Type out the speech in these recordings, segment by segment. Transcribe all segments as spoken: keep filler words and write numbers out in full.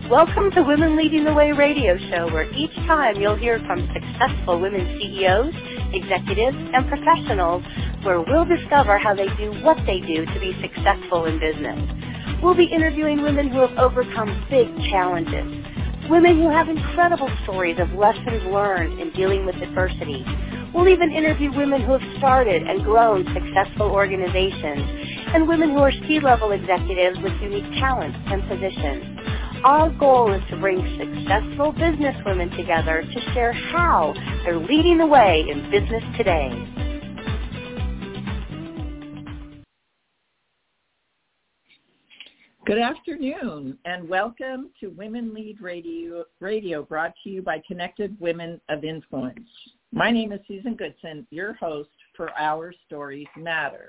Welcome to Women Leading the Way radio show, where each time you'll hear from successful women C E Os, executives, and professionals, where we'll discover how they do what they do to be successful in business. We'll be interviewing women who have overcome big challenges, women who have incredible stories of lessons learned in dealing with adversity. We'll even interview women who have started and grown successful organizations, and women who are C-level executives with unique talents and positions. Our goal is to bring successful business women together to share how they're leading the way in business today. Good afternoon, and welcome to Women Lead Radio, Radio, brought to you by Connected Women of Influence. My name is Susan Goodson, your host for Our Stories Matter.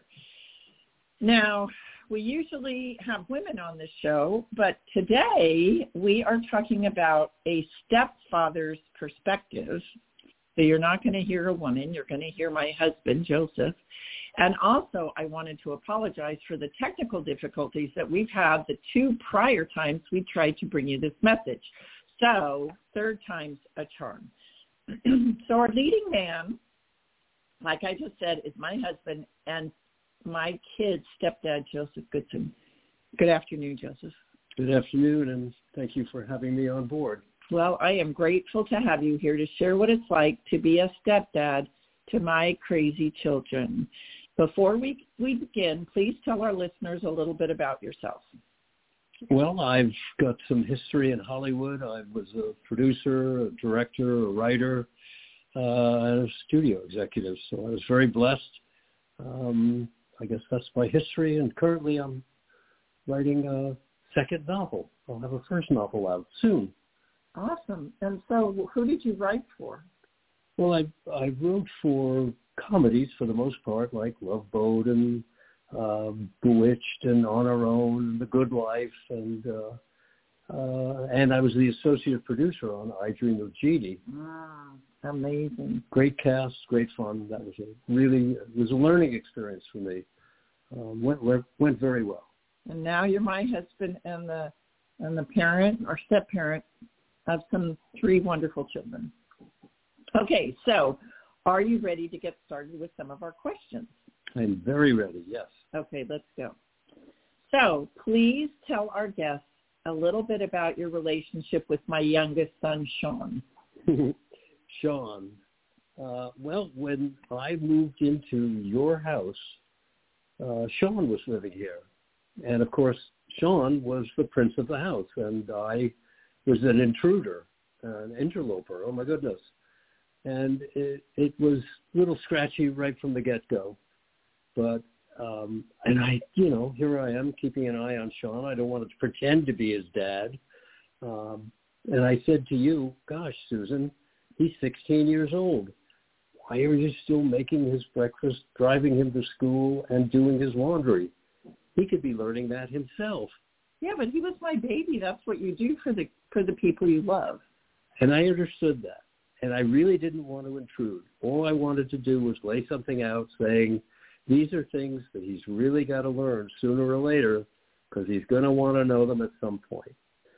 Now, we usually have women on the show, but today we are talking about a stepfather's perspective. So you're not going to hear a woman, you're going to hear my husband, Joseph. And also, I wanted to apologize for the technical difficulties that we've had the two prior times we tried to bring you this message. So, third time's a charm. So our leading man, like I just said, is my husband and my kid's stepdad, Joseph Goodson. Good afternoon, Joseph. Good afternoon, and thank you for having me on board. Well, I am grateful to have you here to share what it's like to be a stepdad to my crazy children. Before we, we begin, please tell our listeners a little bit about yourself. Well, I've got some history in Hollywood. I was a producer, a director, a writer, uh, and a studio executive, so I was very blessed. Um, I guess that's my history, and currently I'm writing a second novel. I'll have a first novel out soon. Awesome. And so who did you write for? Well, I I wrote for comedies for the most part, like Love Boat and um, Bewitched and On Our Own and The Good Life, and uh, uh, and I was the associate producer on I Dream of Jeannie. Wow, amazing! Great cast, great fun. That was a really it was a learning experience for me. Um, went went very well. And now you're my husband and the and the parent or step parent of some three wonderful children. Okay, so are you ready to get started with some of our questions? I'm very ready, yes. Okay, let's go. So please tell our guests a little bit about your relationship with my youngest son, Sean. Sean. Uh, well, when I moved into your house, uh, Sean was living here. And, of course, Sean was the prince of the house, and I was an intruder, an interloper. Oh, my goodness. And it, it was a little scratchy right from the get-go. But, um, and I, you know, here I am keeping an eye on Sean. I don't want to pretend to be his dad. Um, and I said to you, gosh, Susan, he's sixteen years old. Why are you still making his breakfast, driving him to school, and doing his laundry? He could be learning that himself. Yeah, but he was my baby. That's what you do for the for the people you love. And I understood that. And I really didn't want to intrude. All I wanted to do was lay something out saying, these are things that he's really got to learn sooner or later because he's going to want to know them at some point.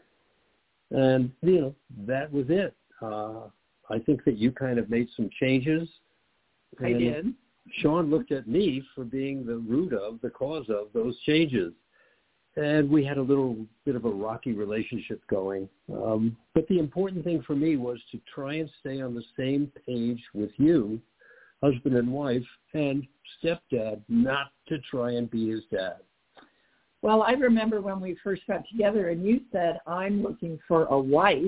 And, you know, that was it. Uh, I think that you kind of made some changes. I did. Sean looked at me for being the root of, the cause of those changes. And we had a little bit of a rocky relationship going. Um, but the important thing for me was to try and stay on the same page with you, husband and wife, and stepdad, not to try and be his dad. Well, I remember when we first got together and you said, I'm looking for a wife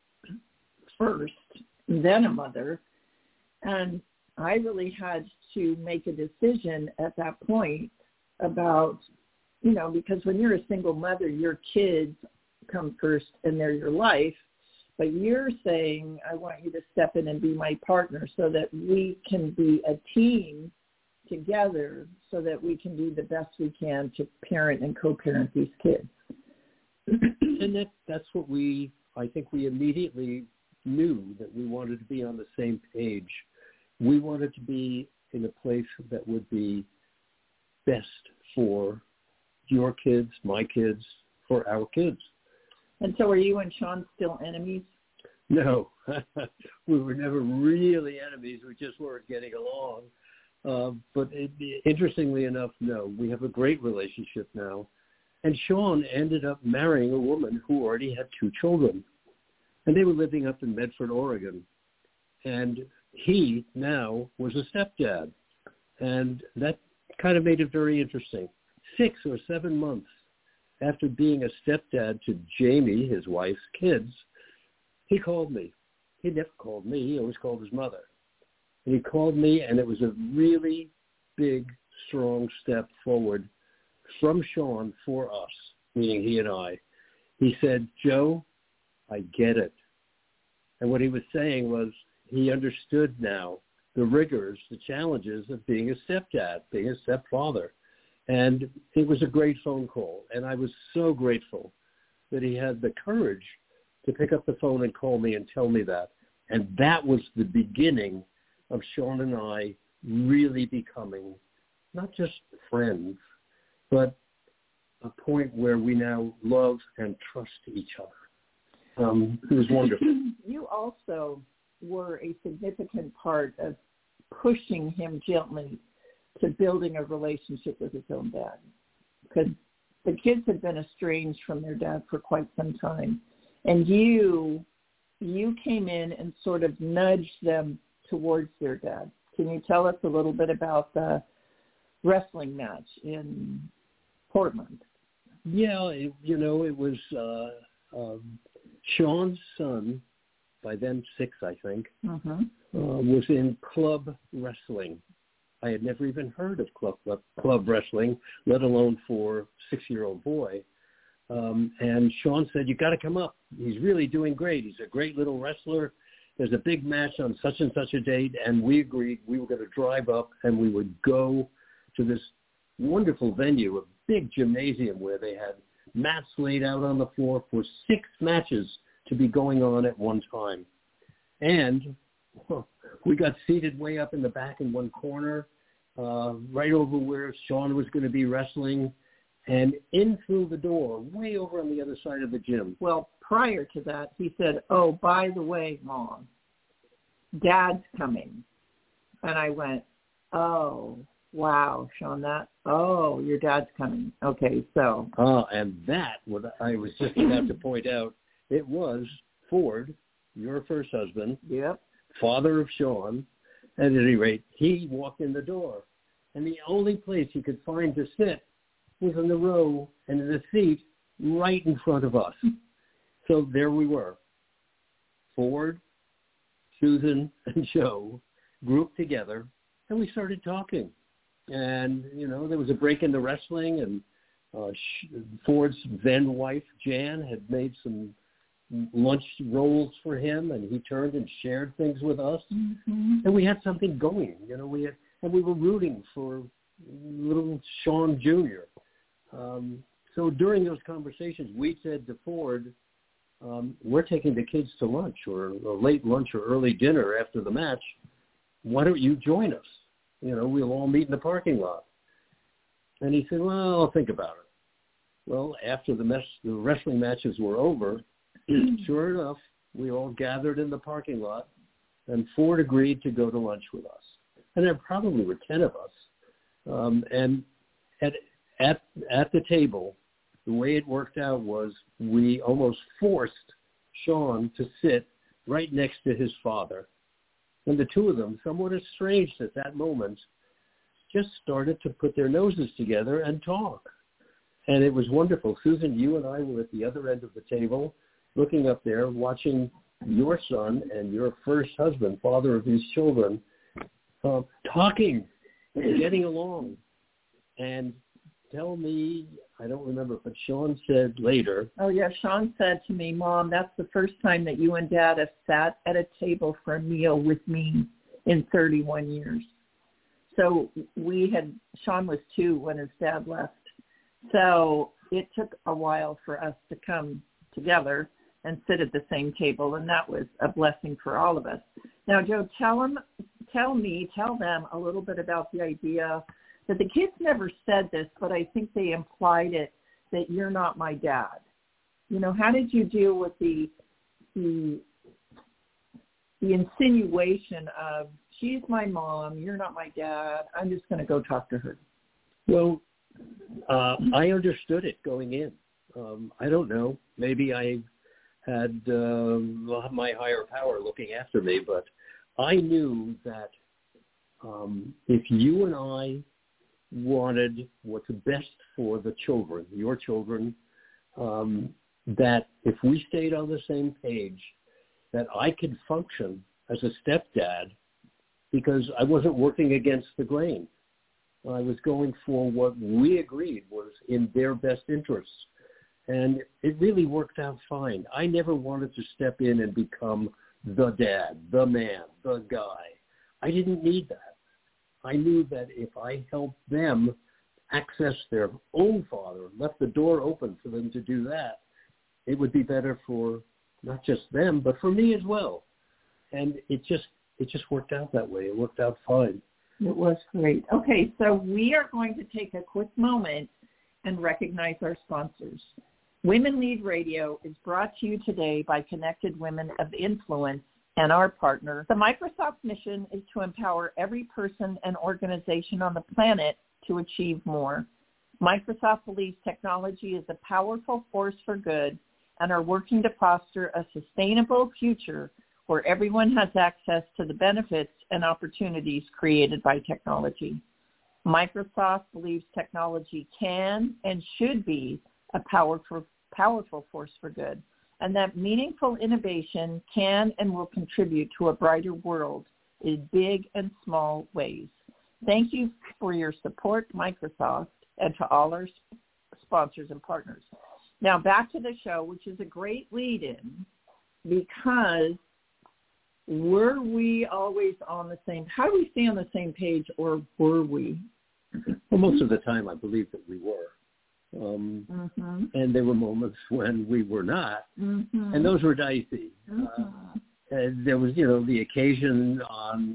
first, then a mother. And I really had to make a decision at that point about, you know, because when you're a single mother, your kids come first and they're your life. But you're saying, I want you to step in and be my partner so that we can be a team together so that we can do the best we can to parent and co-parent these kids. And that, that's what we, I think we immediately knew that we wanted to be on the same page. We wanted to be in a place that would be best for your kids, my kids, for our kids. And so, were you and Sean still enemies? No, we were never really enemies. We just weren't getting along. Uh, but it, interestingly enough, no, we have a great relationship now. And Sean ended up marrying a woman who already had two children. And they were living up in Medford, Oregon. And he now was a stepdad. And that kind of made it very interesting. Six or seven months after being a stepdad to Jamie, his wife's kids, he called me. He never called me. He always called his mother. And he called me, and it was a really big, strong step forward from Sean for us, meaning he and I. He said, Joe, I get it. And what he was saying was he understood now the rigors, the challenges of being a stepdad, being a stepfather. And it was a great phone call. And I was so grateful that he had the courage to pick up the phone and call me and tell me that. And that was the beginning of Sean and I really becoming not just friends, but a point where we now love and trust each other. Um, it was wonderful. You also were a significant part of pushing him gently to building a relationship with his own dad, because the kids had been estranged from their dad for quite some time. And you, you came in and sort of nudged them towards their dad. Can you tell us a little bit about the wrestling match in Portland? Yeah, it, you know, it was uh, um, Sean's son, by then six, I think, uh-huh. uh, was in club wrestling. I had never even heard of club, club wrestling, let alone for a six-year-old boy. Um, and Sean said, you got to come up. He's really doing great. He's a great little wrestler. There's a big match on such and such a date. And we agreed we were going to drive up and we would go to this wonderful venue, a big gymnasium where they had mats laid out on the floor for six matches to be going on at one time. And well, we got seated way up in the back in one corner, uh, right over where Sean was going to be wrestling. And in through the door, way over on the other side of the gym. Well, prior to that, he said, oh, by the way, Mom, Dad's coming. And I went, oh, wow, Sean, that, oh, your dad's coming. Okay, so. Oh, and that, what I was just about to point out, it was Ford, your first husband, yep, father of Sean. At any rate, he walked in the door. And the only place he could find to sit was in the row and in the seat right in front of us. So there we were. Ford, Susan, and Joe grouped together, and we started talking. And, you know, there was a break in the wrestling, and uh, Ford's then wife, Jan, had made some lunch rolls for him, and he turned and shared things with us. Mm-hmm. And we had something going, you know, we had, and we were rooting for little Sean Junior Um, so during those conversations, we said to Ford, um, we're taking the kids to lunch or a late lunch or early dinner after the match. Why don't you join us? You know, we'll all meet in the parking lot. And he said, well, I'll think about it. Well, after the, mess, the wrestling matches were over, sure enough, we all gathered in the parking lot, and Ford agreed to go to lunch with us. And there probably were ten of us. Um, and at At at the table, the way it worked out was we almost forced Sean to sit right next to his father. And the two of them, somewhat estranged at that moment, just started to put their noses together and talk. And it was wonderful. Susan, you and I were at the other end of the table, looking up there, watching your son and your first husband, father of these children, uh, talking and getting along. And tell me, I don't remember, but Sean said later. Oh, yeah, Sean said to me, Mom, that's the first time that you and Dad have sat at a table for a meal with me in thirty-one years. So we had, Sean was two when his dad left. So it took a while for us to come together and sit at the same table, and that was a blessing for all of us. Now, Joe, tell them, tell me, tell them a little bit about the idea that the kids never said this, but I think they implied it, that you're not my dad. You know, how did you deal with the the the insinuation of, she's my mom, you're not my dad, I'm just going to go talk to her? Well, uh, I understood it going in. Um, I don't know. Maybe I had uh, my higher power looking after me, but I knew that um, if you and I wanted what's best for the children, your children, um, that if we stayed on the same page, that I could function as a stepdad because I wasn't working against the grain. I was going for what we agreed was in their best interests. And it really worked out fine. I never wanted to step in and become the dad, the man, the guy. I didn't need that. I knew that if I helped them access their own father, left the door open for them to do that, it would be better for not just them, but for me as well. And it just it just worked out that way. It worked out fine. It was great. Okay, so we are going to take a quick moment and recognize our sponsors. Women Lead Radio is brought to you today by Connected Women of Influence and our partner. The Microsoft mission is to empower every person and organization on the planet to achieve more. Microsoft believes technology is a powerful force for good and are working to foster a sustainable future where everyone has access to the benefits and opportunities created by technology. Microsoft believes technology can and should be a powerful, powerful force for good, and that meaningful innovation can and will contribute to a brighter world in big and small ways. Thank you for your support, Microsoft, and to all our sponsors and partners. Now back to the show, which is a great lead-in, because were we always on the same, how do we stay on the same page, or were we? Well, most of the time I believe that we were. Um, mm-hmm. And there were moments when we were not, mm-hmm. and those were dicey. Mm-hmm. Uh, and there was, you know, the occasion on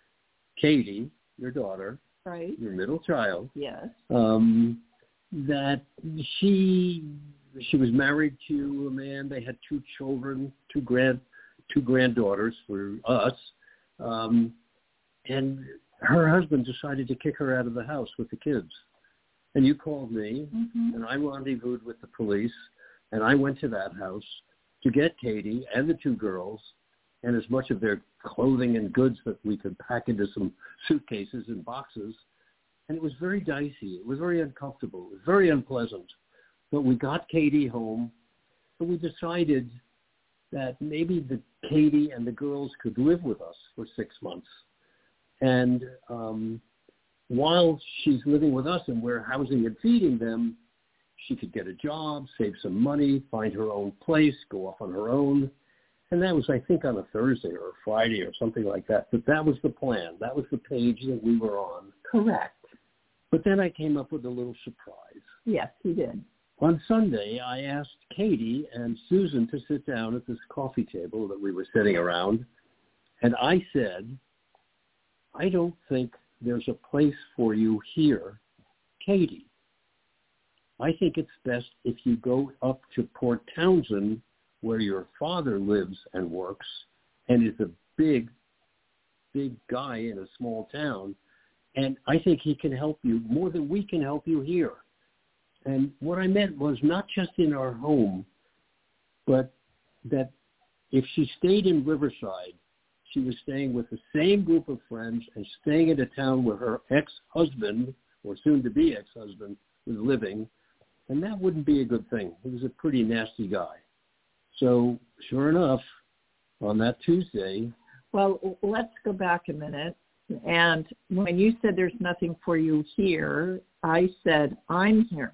Katie, your daughter, right, your middle child, yes, um, that she she was married to a man. They had two children, two grand two granddaughters for us, um, and her husband decided to kick her out of the house with the kids. And you called me, mm-hmm. and I rendezvoused with the police, and I went to that house to get Katie and the two girls and as much of their clothing and goods that we could pack into some suitcases and boxes. And it was very dicey. It was very uncomfortable. It was very unpleasant. But we got Katie home, and we decided that maybe the Katie and the girls could live with us for six months. And um, while she's living with us and we're housing and feeding them, she could get a job, save some money, find her own place, go off on her own. And that was, I think, on a Thursday or a Friday or something like that. But that was the plan. That was the page that we were on. Correct. But then I came up with a little surprise. Yes, you did. On Sunday, I asked Katie and Susan to sit down at this coffee table that we were sitting around. And I said, I don't think there's a place for you here, Katie. I think it's best if you go up to Port Townsend, where your father lives and works and is a big, big guy in a small town. And I think he can help you more than we can help you here. And what I meant was not just in our home, but that if she stayed in Riverside, she was staying with the same group of friends and staying in a town where her ex-husband, or soon-to-be ex-husband, was living, and that wouldn't be a good thing. He was a pretty nasty guy. So, sure enough, on that Tuesday... Well, let's go back a minute. And when you said there's nothing for you here, I said, I'm here.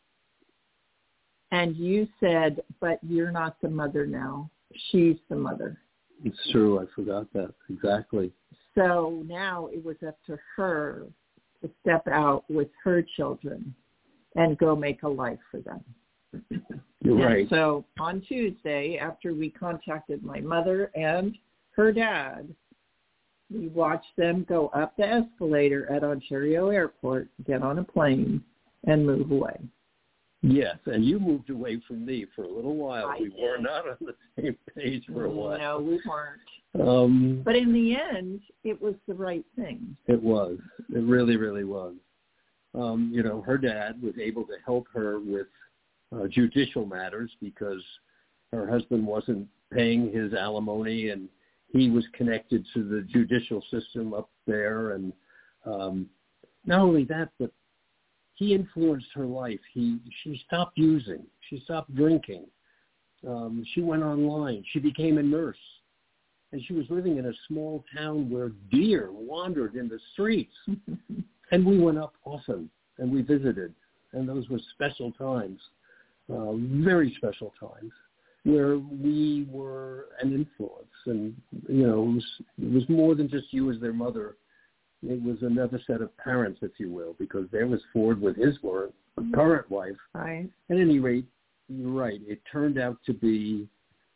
And you said, but you're not the mother now. She's the mother. It's true. I forgot that. Exactly. So now it was up to her to step out with her children and go make a life for them. You're right. And so on Tuesday, after we contacted my mother and her dad, we watched them go up the escalator at Ontario Airport, get on a plane, and move away. Yes, and you moved away from me for a little while. I we did. were not on the same page for a while. No, we weren't. Um, but in the end, it was the right thing. It was. It really, really was. Um, you know, her dad was able to help her with uh, judicial matters because her husband wasn't paying his alimony, and he was connected to the judicial system up there. And um, not only that, but he influenced her life. He she stopped using. She stopped drinking. Um, she went online. She became a nurse. And she was living in a small town where deer wandered in the streets. And we went up often, and we visited. And those were special times, uh, very special times, where we were an influence. And, you know, it was, it was more than just you as their mother. It was another set of parents, if you will, because there was Ford with his work, current wife. Right. At any rate, you're right. It turned out to be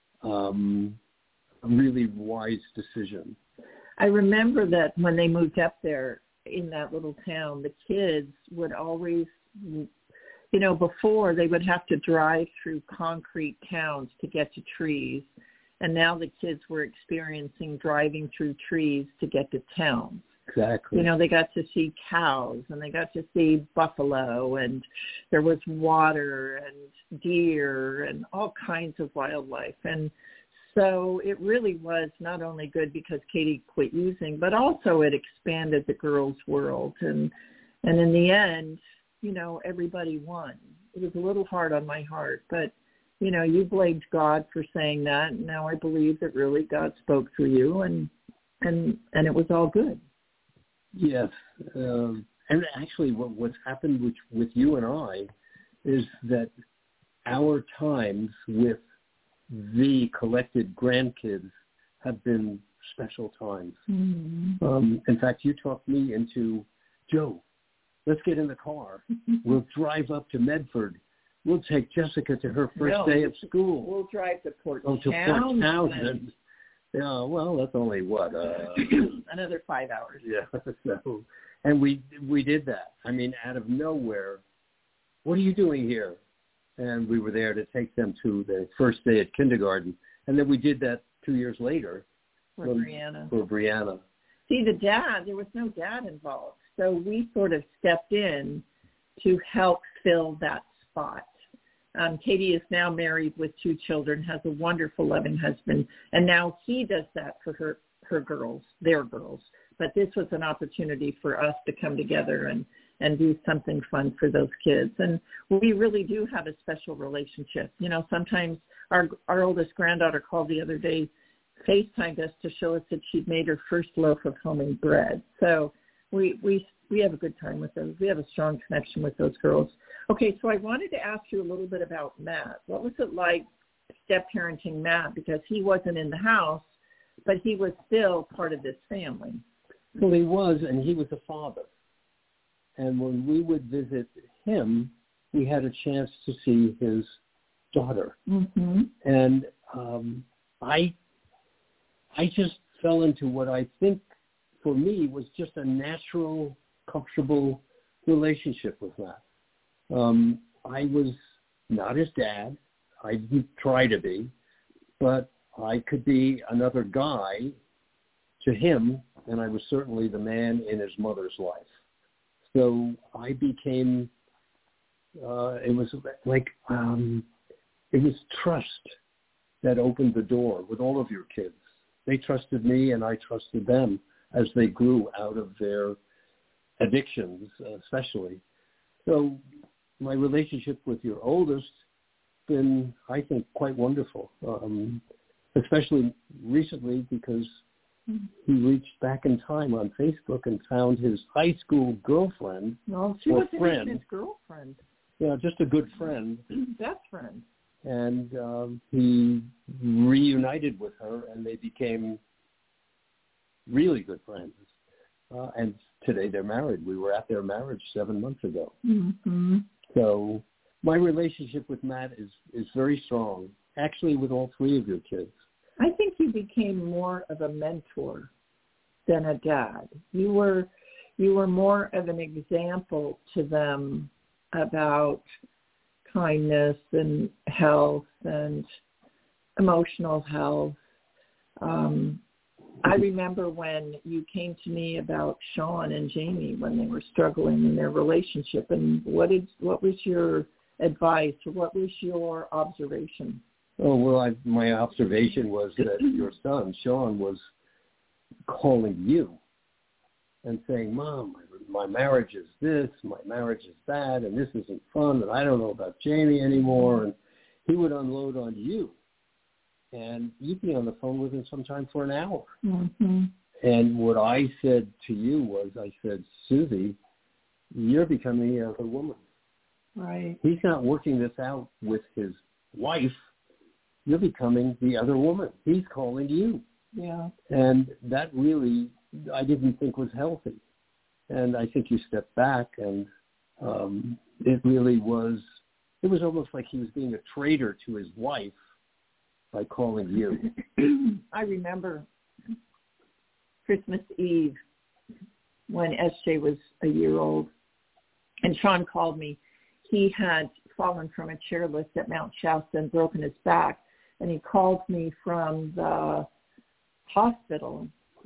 um, a really wise decision. I remember that when they moved up there in that little town, the kids would always, you know, before they would have to drive through concrete towns to get to trees. And now the kids were experiencing driving through trees to get to towns. Exactly. You know, they got to see cows and they got to see buffalo, and there was water and deer and all kinds of wildlife. And so it really was not only good because Katie quit using, but also it expanded the girls' world. And and in the end, you know, everybody won. It was a little hard on my heart, but, you know, you blamed God for saying that. And now I believe that really God spoke through you, and and and it was all good. Yes. Um, and actually what, what's happened with, with you and I is that our times with the collected grandkids have been special times. Mm-hmm. Um, in fact, you talked me into, Joe, let's get in the car. We'll drive up to Medford. We'll take Jessica to her first no, day of school. We'll drive to Port oh, to Townsend. Port Townsend. Yeah, well, that's only what uh, another five hours. Yeah, so and we we did that. I mean, out of nowhere, what are you doing here? And we were there to take them to their first day at kindergarten, and then we did that two years later for when, Brianna. For Brianna. See, the dad, there was no dad involved, so we sort of stepped in to help fill that spot. Um, Katie is now married with two children, has a wonderful, loving husband, and now he does that for her, her girls, their girls. But this was an opportunity for us to come together and, and do something fun for those kids. And we really do have a special relationship. You know, sometimes our our oldest granddaughter called the other day, FaceTimed us to show us that she'd made her first loaf of homemade bread. So we we we have a good time with those. We have a strong connection with those girls. Okay, so I wanted to ask you a little bit about Matt. What was it like step-parenting Matt? Because he wasn't in the house, but he was still part of this family. Well, he was, and he was a father. And when we would visit him, we had a chance to see his daughter. Mm-hmm. And um, I, I just fell into what I think, for me, was just a natural, comfortable relationship with Matt. Um, I was not his dad. I didn't try to be, but I could be another guy to him, and I was certainly the man in his mother's life. So I became, uh, it was like, um, it was trust that opened the door with all of your kids. They trusted me, and I trusted them as they grew out of their addictions, uh, especially. So my relationship with your oldest has been, I think, quite wonderful, um, especially recently because he reached back in time on Facebook and found his high school girlfriend. Well, she or wasn't friend. even his girlfriend. Yeah, just a good friend. Best friend. And um, he reunited with her, and they became really good friends. Uh, and today they're married. We were at their marriage seven months ago. Mm-hmm. So my relationship with Matt is, is very strong, actually with all three of your kids. I think you became more of a mentor than a dad. You were you were more of an example to them about kindness and health and emotional health. Um, I remember when you came to me about Sean and Jamie when they were struggling in their relationship, and what did what was your advice or what was your observation? Oh, well, I, my observation was that your son, Sean, was calling you and saying, Mom, my, my marriage is this, my marriage is that, and this isn't fun, and I don't know about Jamie anymore. And he would unload on you. And you'd be on the phone with him sometime for an hour. Mm-hmm. And what I said to you was, I said, Susie, you're becoming the other woman. Right. He's not working this out with his wife. You're becoming the other woman. He's calling you. Yeah. And that really, I didn't think was healthy. And I think you stepped back, and um, it really was, it was almost like he was being a traitor to his wife by calling you. I remember Christmas Eve when S J was a year old, and Sean called me. He had fallen from a chairlift at Mount Shasta and broken his back, and he called me from the hospital.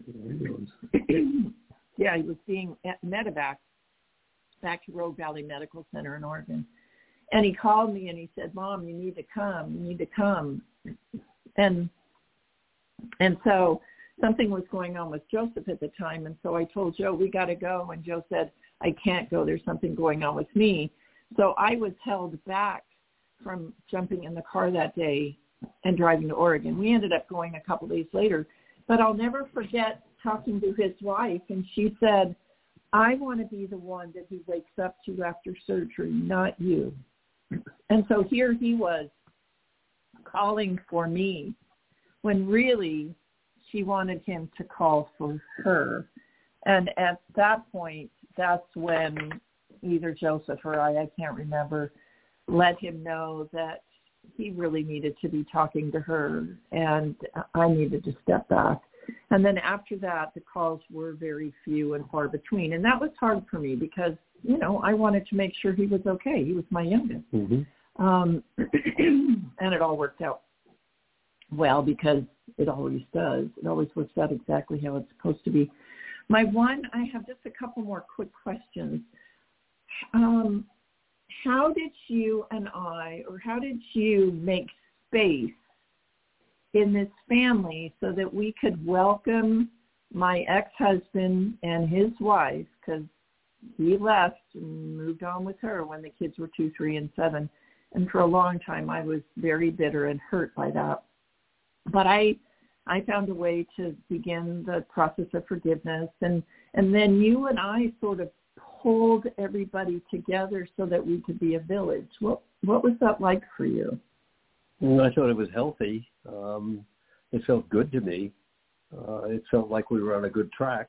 Yeah, he was being medevac back to Rogue Valley Medical Center in Oregon. And he called me and he said, Mom, you need to come. You need to come. And and so something was going on with Joseph at the time. And so I told Joe, we got to go. And Joe said, I can't go. There's something going on with me. So I was held back from jumping in the car that day and driving to Oregon. We ended up going a couple days later. But I'll never forget talking to his wife. And she said, I want to be the one that he wakes up to after surgery, not you. And so here he was calling for me when really she wanted him to call for her. And at that point, that's when either Joseph or I, I can't remember, let him know that he really needed to be talking to her and I needed to step back. And then after that, the calls were very few and far between. And that was hard for me because, you know, I wanted to make sure he was okay. He was my youngest. Mm-hmm. Um, and it all worked out well because it always does. It always works out exactly how it's supposed to be. My one, I have just a couple more quick questions. Um, how did you and I, or how did you make space in this family so that we could welcome my ex-husband and his wife, because he left and moved on with her when the kids were two, three, and seven. And for a long time, I was very bitter and hurt by that. But I I found a way to begin the process of forgiveness. And, and then you and I sort of pulled everybody together so that we could be a village. What what was that like for you? Well, I thought it was healthy. Um, it felt good to me. Uh, it felt like we were on a good track.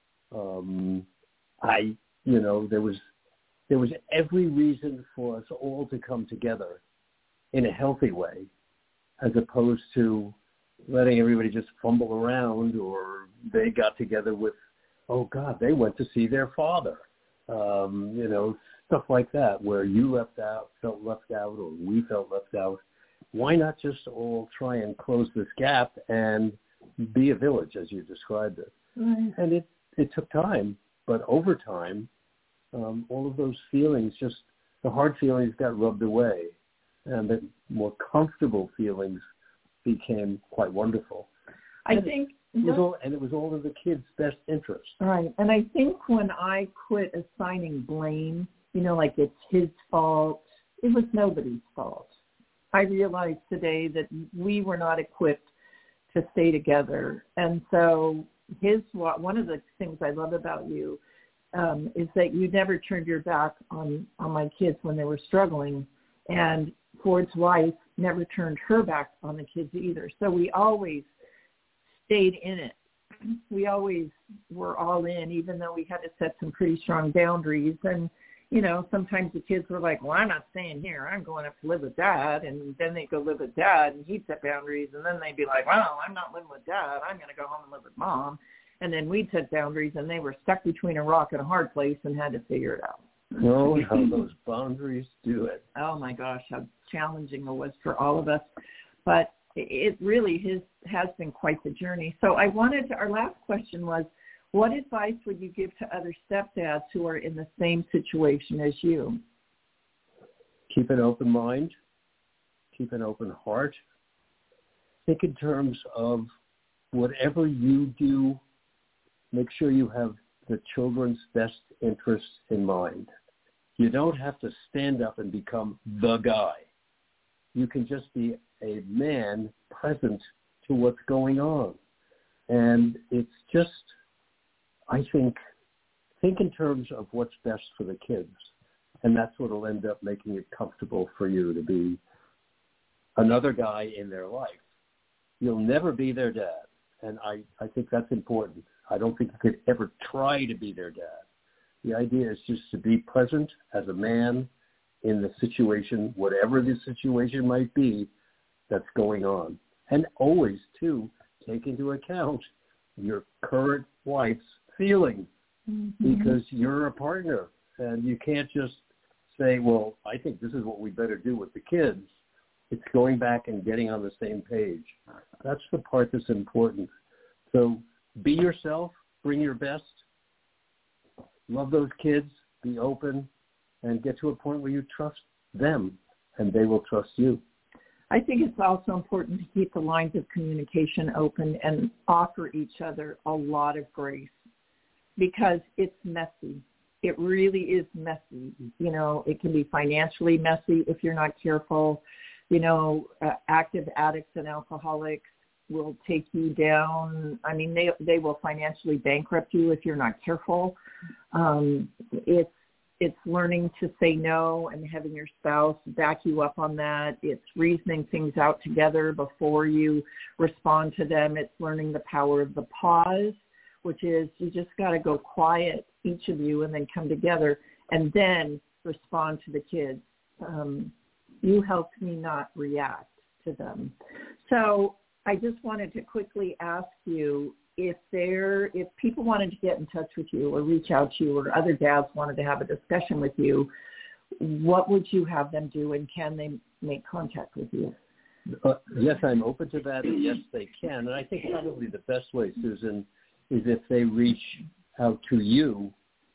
Um, I, you know, there was there was every reason for us all to come together in a healthy way, as opposed to letting everybody just fumble around, or they got together with, oh God, they went to see their father, um, you know, stuff like that, where you left out, felt left out, or we felt left out. Why not just all try and close this gap and be a village, as you described it? Right. And it, it took time, but over time, um, all of those feelings, just the hard feelings got rubbed away, and the more comfortable feelings became quite wonderful. I and think, it was all, and it was all in the kids' best interest. Right, and I think when I quit assigning blame, you know, like it's his fault, it was nobody's fault. I realized today that we were not equipped to stay together, and so his one of the things I love about you um, is that you never turned your back on on my kids when they were struggling, and Ford's wife never turned her back on the kids either. So we always stayed in it. We always were all in, even though we had to set some pretty strong boundaries. And, you know, sometimes the kids were like, well, I'm not staying here. I'm going up to live with Dad. And then they'd go live with Dad, and he'd set boundaries. And then they'd be like, well, I'm not living with Dad. I'm going to go home and live with Mom. And then we'd set boundaries, and they were stuck between a rock and a hard place and had to figure it out. No, no, those boundaries do it. Oh, my gosh, how challenging it was for all of us. But it really has, has been quite the journey. So I wanted to, our last question was, what advice would you give to other stepdads who are in the same situation as you? Keep an open mind. Keep an open heart. Think in terms of whatever you do, make sure you have the children's best interests in mind. You don't have to stand up and become the guy. You can just be a man present to what's going on. And it's just, I think, think in terms of what's best for the kids. And that's what will end up making it comfortable for you to be another guy in their life. You'll never be their dad. And I, I think that's important. I don't think you could ever try to be their dad. The idea is just to be present as a man in the situation, whatever the situation might be that's going on. And always, too, take into account your current wife's feelings, mm-hmm. because you're a partner. And you can't just say, well, I think this is what we better do with the kids. It's going back and getting on the same page. That's the part that's important. So be yourself, bring your best, love those kids, be open, and get to a point where you trust them, and they will trust you. I think it's also important to keep the lines of communication open and offer each other a lot of grace, because it's messy. It really is messy. You know, it can be financially messy if you're not careful. You know, uh, active addicts and alcoholics will take you down. I mean, they they will financially bankrupt you if you're not careful. Um, it's it's learning to say no and having your spouse back you up on that. It's reasoning things out together before you respond to them. It's learning the power of the pause, which is you just got to go quiet, each of you, and then come together and then respond to the kids. Um, you helped me not react to them. So I just wanted to quickly ask you if there, if people wanted to get in touch with you or reach out to you, or other dads wanted to have a discussion with you, what would you have them do, and can they make contact with you? Uh, yes, I'm open to that, and yes, they can. And I think probably the best way, Susan, is if they reach out to you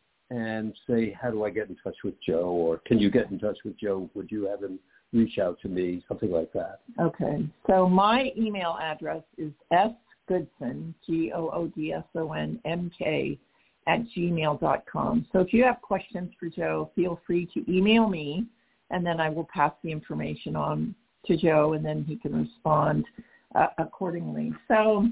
and say, how do I get in touch with Joe? Or can you get in touch with Joe? Would you have him reach out to me? Something like that. Okay. So my email address is sgoodson, G O O D S O N M K, at gmail dot com. So if you have questions for Joe, feel free to email me, and then I will pass the information on to Joe, and then he can respond uh, accordingly. So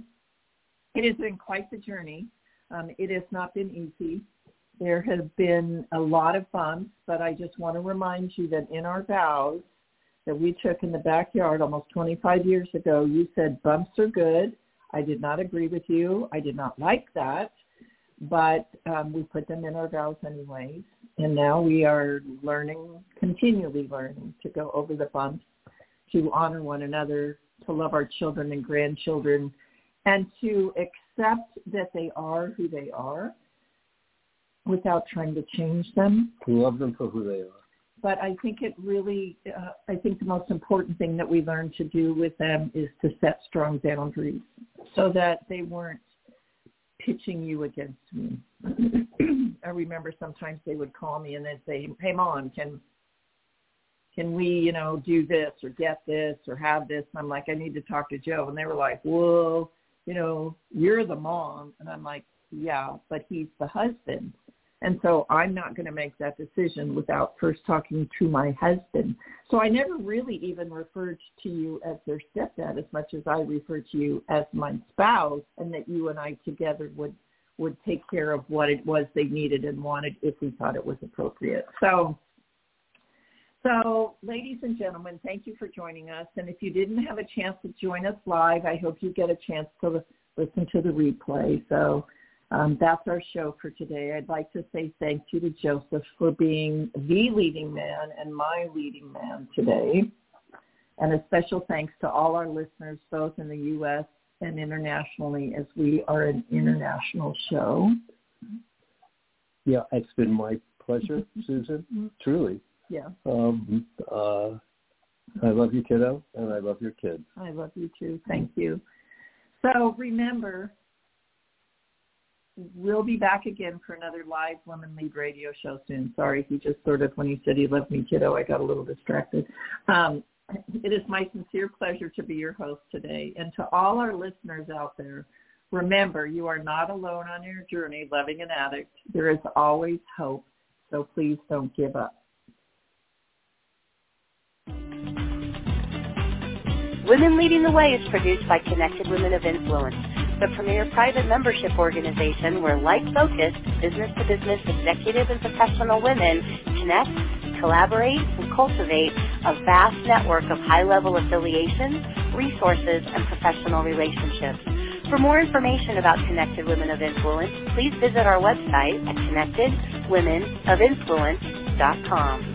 it has been quite the journey. Um, it has not been easy. There have been a lot of bumps, but I just want to remind you that in our vows that we took in the backyard almost twenty-five years ago, you said bumps are good. I did not agree with you. I did not like that, but um, we put them in our vows anyways. And now we are learning, continually learning, to go over the bumps, to honor one another, to love our children and grandchildren, and to accept that they are who they are without trying to change them. To love them for who they are. But I think it really, uh, I think the most important thing that we learned to do with them is to set strong boundaries so that they weren't pitching you against me. I remember sometimes they would call me and they'd say, hey, Mom, can can we, you know, do this or get this or have this? And I'm like, I need to talk to Joe. And they were like, whoa, you know, you're the mom. And I'm like, yeah, but he's the husband. And so I'm not going to make that decision without first talking to my husband. So I never really even referred to you as their stepdad as much as I referred to you as my spouse, and that you and I together would, would take care of what it was they needed and wanted if we thought it was appropriate. So, so ladies and gentlemen, thank you for joining us. And if you didn't have a chance to join us live, I hope you get a chance to listen to the replay. So Um, that's our show for today. I'd like to say thank you to Joseph for being the leading man and my leading man today. And a special thanks to all our listeners, both in the U S and internationally, as we are an international show. Yeah, it's been my pleasure, Susan, truly. Yeah. Um, uh, I love you, kiddo, and I love your kids. I love you too. Thank you. So remember, we'll be back again for another live Women Lead radio show soon. Sorry, he just sort of, when he said he loved me, kiddo, I got a little distracted. Um, it is my sincere pleasure to be your host today. And to all our listeners out there, remember, you are not alone on your journey loving an addict. There is always hope, so please don't give up. Women Leading the Way is produced by Connected Women of Influence, the premier private membership organization where like-focused, business-to-business executive and professional women connect, collaborate, and cultivate a vast network of high-level affiliations, resources, and professional relationships. For more information about Connected Women of Influence, please visit our website at connected women of influence dot com.